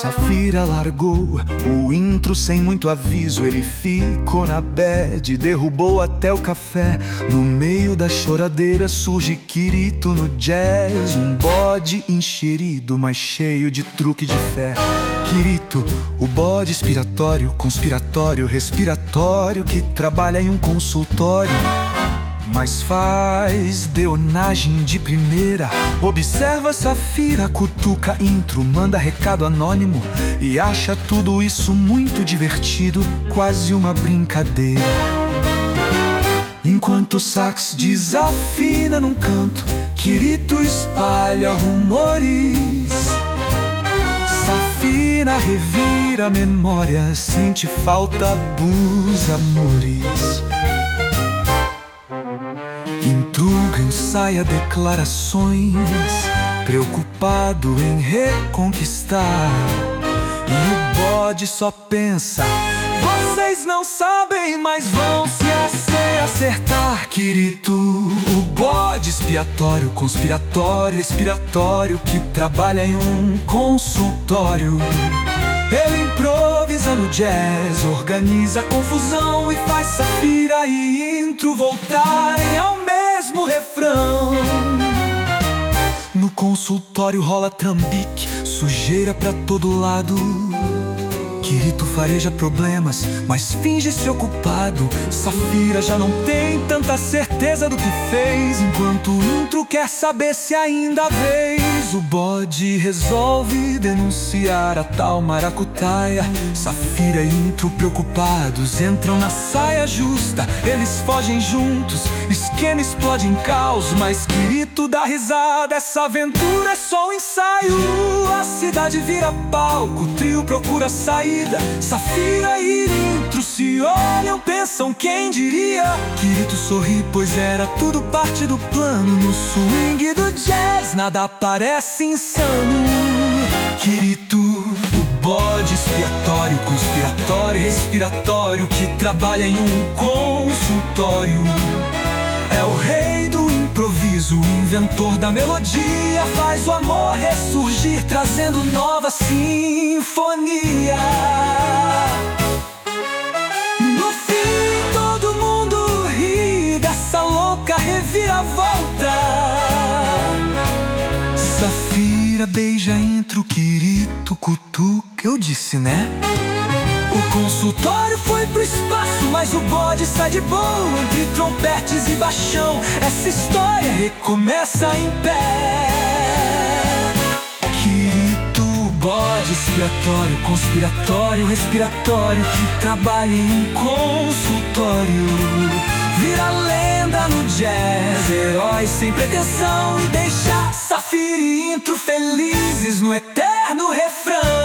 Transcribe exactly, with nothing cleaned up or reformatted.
Safira largou o intro sem muito aviso. Ele ficou na bad, derrubou até o café. No meio da choradeira surge Quirito no jazz. Um bode enxerido, mas cheio de truque de fé. Quirito, o bode expiratório, conspiratório, respiratório, que trabalha em um consultório, mas faz deonagem de primeira. Observa Safira, cutuca intro, manda recado anônimo e acha tudo isso muito divertido, quase uma brincadeira. Enquanto o sax desafina num canto, Quirito espalha rumores. Safira revira a memória, sente falta dos amores. Intruga ensaia declarações, preocupado em reconquistar. E o bode só pensa: vocês não sabem, mas vão se acertar. Quirito, o bode expiatório, conspiratório, expiratório, que trabalha em um consultório. Ele improvisa no jazz, organiza a confusão e faz Safira e intro voltarem ao mesmo refrão. No consultório rola trambique, sujeira pra todo lado. Quirito fareja problemas, mas finge-se ocupado. Safira já não tem tanta certeza do que fez, enquanto o intro quer saber se ainda há vez. O bode resolve denunciar a tal maracutaia. Safira e intro preocupados entram na saia justa. Eles fogem juntos, esquema explode em caos, mas Quirito dá risada. Essa aventura é só um ensaio. A cidade vira palco, o trio procura saída. Safira e intro se olham, pensam quem diria. Quirito sorri, pois era tudo parte do plano. No swing do jazz nada parece insano. Quirito, o bode expiatório, conspiratório, respiratório, que trabalha em um consultório. É o rei do improviso, o inventor da melodia. Faz o amor ressurgir, trazendo nova sinfonia. No fim todo mundo ri dessa louca reviravolta. Safira beija intro, Quirito cutuca, eu disse, né? O consultório foi pro espaço, mas o bode sai de boa entre trompetes e baixão. Essa história recomeça em pé. Quirito, o bode expiatório, conspiratório, respiratório, que trabalha em um consultório. Vira lenda no jazz, herói sem pretensão, e deixa Safira e intro felizes no eterno refrão.